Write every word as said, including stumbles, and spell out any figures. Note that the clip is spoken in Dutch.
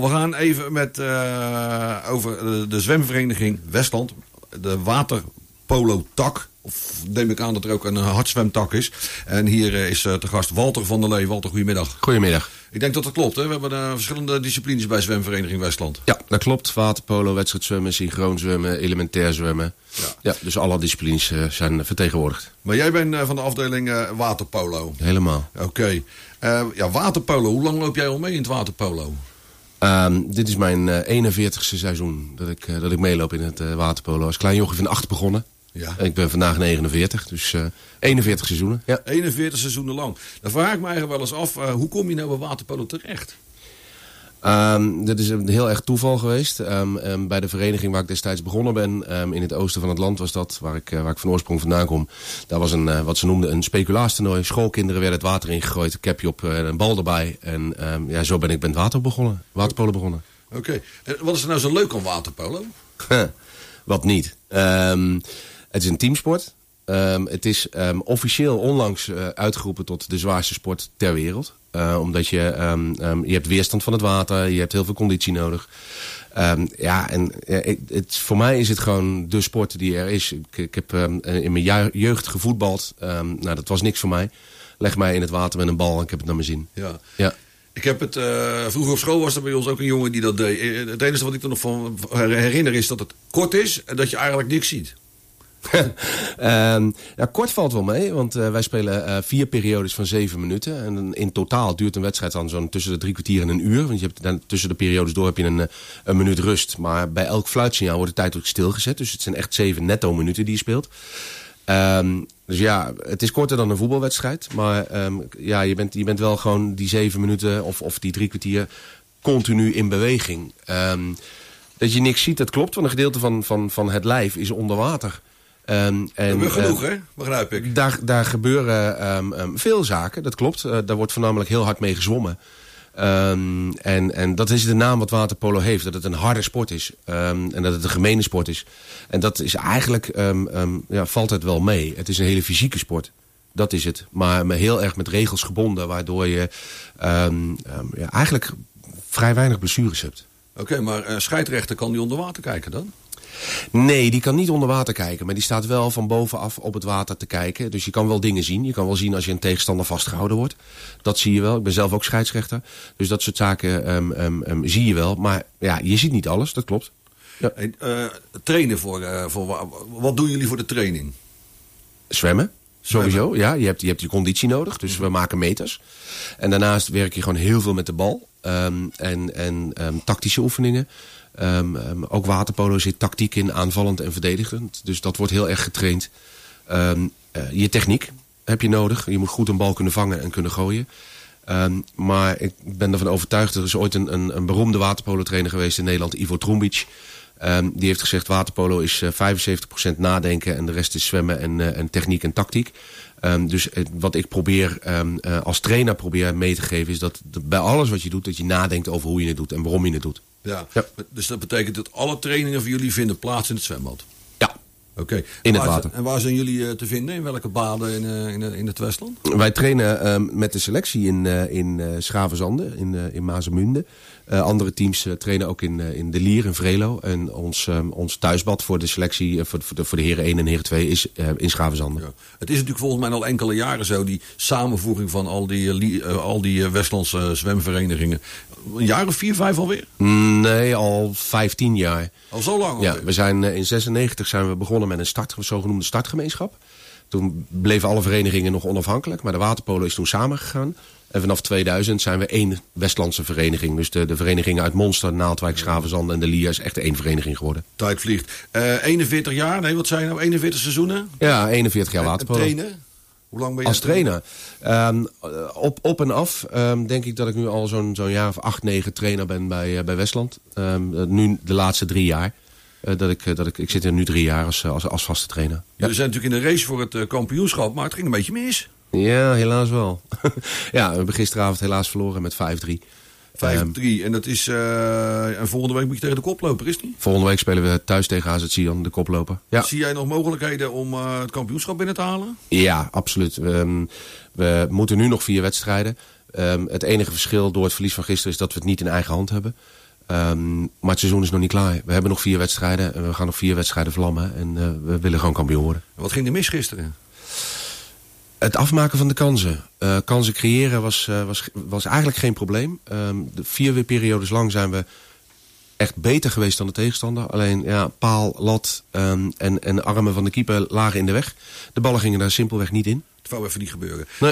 We gaan even met, uh, over de, de zwemvereniging Westland. De waterpolo-tak. Of neem ik aan dat er ook een hardzwemtak is. En hier uh, is uh, te gast Walter van der Lee. Walter, goedemiddag. Goedemiddag. Ik denk dat dat klopt, hè? We hebben uh, verschillende disciplines bij zwemvereniging Westland. Ja, dat klopt. Waterpolo, wedstrijdzwemmen, synchroon zwemmen, elementair zwemmen. Ja, ja dus alle disciplines uh, zijn vertegenwoordigd. Maar jij bent uh, van de afdeling uh, waterpolo? Helemaal. Oké. Okay. Uh, ja, waterpolo. Hoe lang loop jij al mee in het waterpolo? Um, dit is mijn uh, eenenveertigste seizoen dat ik, uh, dat ik meeloop in het uh, waterpolo. Als klein jochie van acht begonnen. Ja. Ik ben vandaag negenenveertig, dus uh, eenenveertig seizoenen. Ja. eenenveertig seizoenen lang. Dan vraag ik me eigenlijk wel eens af, uh, hoe kom je nou bij waterpolo terecht? Um, dat is een heel erg toeval geweest. Um, um, bij de vereniging waar ik destijds begonnen ben, um, in het oosten van het land was dat, waar ik, uh, waar ik van oorsprong vandaan kom. Daar was een, uh, wat ze noemden een speculaastoernooi. Schoolkinderen werden het water ingegooid, een capje op uh, een bal erbij. En um, ja, zo ben ik bij het water begonnen, waterpolo begonnen. Oké. Okay. En wat is er nou zo leuk aan waterpolo? Wat niet. Um, het is een teamsport. Um, het is um, officieel onlangs uh, uitgeroepen tot de zwaarste sport ter wereld. Uh, omdat je, um, um, je hebt weerstand van het water, je hebt heel veel conditie nodig. Um, ja, en uh, het, het, voor mij is het gewoon de sport die er is. Ik, ik heb um, in mijn jeugd gevoetbald. Um, nou, dat was niks voor mij. Leg mij in het water met een bal en ik heb het naar mijn zin. Ja. Ja. Ik heb het, uh, vroeger op school was er bij ons ook een jongen die dat deed. Het enige wat ik er nog van herinner is dat het kort is en dat je eigenlijk niks ziet. um, ja, kort valt wel mee, want uh, wij spelen uh, vier periodes van zeven minuten. En in totaal duurt een wedstrijd dan zo'n tussen de drie kwartier en een uur. Want je hebt dan tussen de periodes door heb je een, een minuut rust. Maar bij elk fluitsignaal wordt de tijd ook stilgezet. Dus het zijn echt zeven netto minuten die je speelt. Um, dus ja, het is korter dan een voetbalwedstrijd. Maar um, ja, je bent, je bent wel gewoon die zeven minuten of, of die drie kwartier continu in beweging. Um, dat je niks ziet, dat klopt. Want een gedeelte van, van, van het lijf is onder water. Um, en, dat is genoeg, uh, hè? Begrijp ik. Daar, daar gebeuren um, um, veel zaken, dat klopt. Uh, daar wordt voornamelijk heel hard mee gezwommen. Um, en, en dat is de naam wat waterpolo heeft. Dat het een harde sport is. Um, en dat het een gemene sport is. En dat is eigenlijk, um, um, ja, valt het wel mee. Het is een hele fysieke sport. Dat is het. Maar heel erg met regels gebonden. Waardoor je um, um, ja, eigenlijk vrij weinig blessures hebt. Oké, okay, maar uh, scheidsrechter kan die onder water kijken dan? Nee, die kan niet onder water kijken. Maar die staat wel van bovenaf op het water te kijken. Dus je kan wel dingen zien. Je kan wel zien als je een tegenstander vastgehouden wordt. Dat zie je wel. Ik ben zelf ook scheidsrechter. Dus dat soort zaken um, um, um, zie je wel. Maar ja, je ziet niet alles. Dat klopt. Ja. En, uh, trainen voor, uh, voor... Wat doen jullie voor de training? Zwemmen. Sowieso, ja. Je hebt, je hebt je conditie nodig. Dus we maken meters. En daarnaast werk je gewoon heel veel met de bal. Um, en en um, tactische oefeningen. Um, um, ook waterpolo zit tactiek in, aanvallend en verdedigend. Dus dat wordt heel erg getraind. Um, uh, je techniek heb je nodig. Je moet goed een bal kunnen vangen en kunnen gooien. Um, maar ik ben ervan overtuigd, er is ooit een, een, een beroemde waterpolo trainer geweest in Nederland, Ivo Trumbic. Um, die heeft gezegd, waterpolo is uh, vijfenzeventig procent nadenken en de rest is zwemmen en, uh, en techniek en tactiek. Um, dus uh, wat ik probeer um, uh, als trainer probeer mee te geven is dat, dat bij alles wat je doet, dat je nadenkt over hoe je het doet en waarom je het doet. Ja, ja. Dus dat betekent dat alle trainingen voor jullie vinden plaats in het zwembad? Ja. Oké. Okay. In het water. En waar zijn jullie uh, te vinden? In welke baden in, uh, in, in het Westland? Wij trainen uh, met de selectie in, uh, in uh, Schavenzande, in, uh, in Maasmünde. Uh, andere teams uh, trainen ook in, uh, in De Lier, in Vrelo. En ons, um, ons thuisbad voor de selectie, uh, voor, voor, de, voor de heren één en heren twee, is uh, in Schavenzande. Ja. Het is natuurlijk volgens mij al enkele jaren zo, die samenvoeging van al die, uh, al die uh, Westlandse uh, zwemverenigingen. Een jaar of vier, vijf alweer? Nee, al vijftien jaar. Al zo lang? Ja, we zijn uh, in zesennegentig zijn we begonnen met een start, zogenoemde startgemeenschap. Toen bleven alle verenigingen nog onafhankelijk, maar de waterpolo is toen samengegaan. En vanaf tweeduizend zijn we één Westlandse vereniging. Dus de, de verenigingen uit Monster, Naaldwijk, Schavenzande en De Lier is echt één vereniging geworden. Tijd vliegt. Uh, eenenveertig jaar, nee wat zijn nou, eenenveertig seizoenen? Ja, eenenveertig jaar waterpolo. En trainen? Hoe lang ben je als trainer? Um, op, op en af um, denk ik dat ik nu al zo'n zo'n jaar of acht, negen trainer ben bij, uh, bij Westland. Um, nu de laatste drie jaar. Uh, dat ik, dat ik, ik zit er nu drie jaar als, als, als vaste trainer. Ja. Jullie zijn natuurlijk in de race voor het uh, kampioenschap, maar het ging een beetje mis. Ja, helaas wel. Ja, we hebben gisteravond helaas verloren met vijf drie. vijf drie. Um, en dat is. Uh, en volgende week moet je tegen de koploper, is het niet? Volgende week spelen we thuis tegen A Z Sion, de koploper. Ja. Zie jij nog mogelijkheden om uh, het kampioenschap binnen te halen? Ja, absoluut. Um, we moeten nu nog vier wedstrijden. Um, het enige verschil door het verlies van gisteren is dat we het niet in eigen hand hebben. Um, maar het seizoen is nog niet klaar. We hebben nog vier wedstrijden en we gaan nog vier wedstrijden vlammen. En uh, we willen gewoon kampioen worden. Wat ging er mis gisteren? Het afmaken van de kansen. Uh, kansen creëren was, uh, was, was eigenlijk geen probleem. Um, de vier periodes lang zijn we echt beter geweest dan de tegenstander. Alleen ja, paal, lat um, en, en armen van de keeper lagen in de weg. De ballen gingen daar simpelweg niet in. Het wou even niet gebeuren. Nee.